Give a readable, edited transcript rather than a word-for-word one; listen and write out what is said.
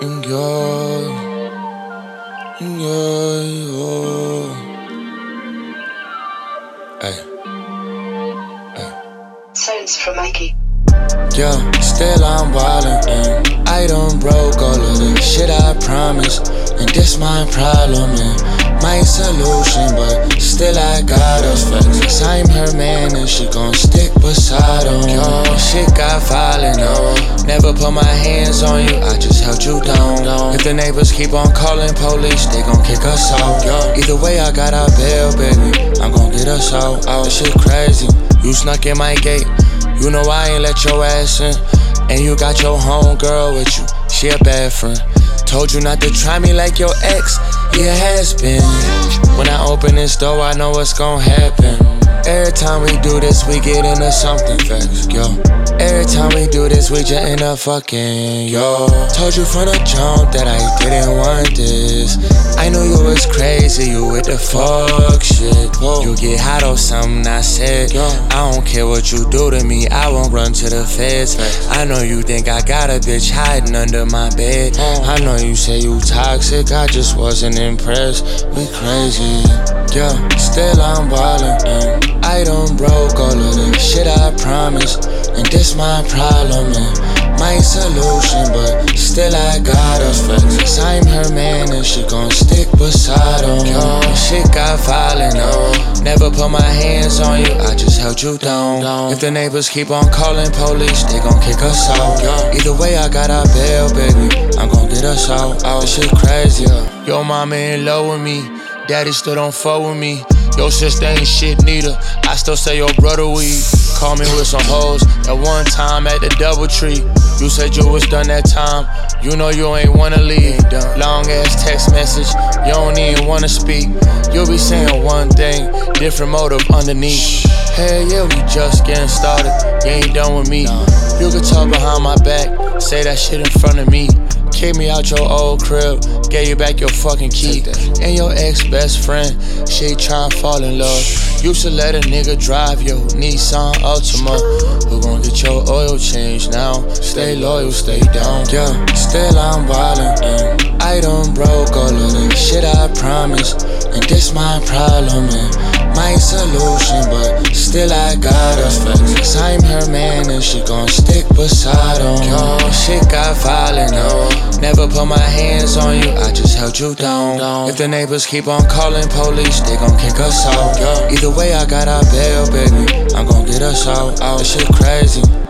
Sounds from Mikey. Yeah, still I'm wildin', and I done broke all of the shit I promised, and this my problem, and my solution, but still I got us facts. I'm her man, and she gon' stick beside him. Yo, shit got violent, never put my hands on you, I just held you down. If the neighbors keep on calling police, they gon' kick us out. Either way, I got our bail, baby, I'm gon' get us out. This shit crazy, you snuck in my gate. You know I ain't let your ass in, and you got your homegirl with you, she a bad friend. Told you not to try me like your ex, yeah, has been. When I open this door, I know what's gon' happen. Every time we do this, we get into something fast, yo. Every time we do this, we just end up fucking, yo. Told you from the jump that I didn't want this. I knew you was crazy, you with the fuck shit. You get hot or something, I said, I don't care what you do to me, I won't run to the feds. I know you think I got a bitch hiding under my bed. I know you say you toxic, I just wasn't impressed. We crazy, yeah, still I'm wildin', and I done broke all of the shit I promised, and this my problem, and my solution, but still I got us facts. I'm her man, and she gon' stick beside him. Yo, shit got violent, never put my hands on you, I just held you down. If the neighbors keep on calling police, they gon' kick us out. Either way, I got our bail, baby, I'm gon' get us out. This shit crazy, Yo, mama in love with me, daddy still don't fuck with me. Your sister ain't shit neither, I still say your brother weed. Call me with some hoes at one time at the DoubleTree. You said you was done that time, you know you ain't wanna leave. Long ass text message, you don't even wanna speak. You'll be saying one thing, different motive underneath. Hey, yeah, we just getting started, you ain't done with me. You can talk behind my back, say that shit in front of me. Kick me out your old crib, gave you back your fucking key. And your ex-best friend, she tryna fall in love. Used to let a nigga drive your Nissan Altima. Who gon' get your oil changed now? Stay loyal, stay down. Yeah, still I'm wildin', and I done broke all of the shit I promised, and this my problem, and my solution, but still I got us facts. I'm her man, and she gon' stick beside him. Yo, shit got violent, never put my hands on you, I just held you down. If the neighbors keep on calling police, they gon' kick us out. Either way, I got our bail, baby, I'm gon' get us out. This shit crazy.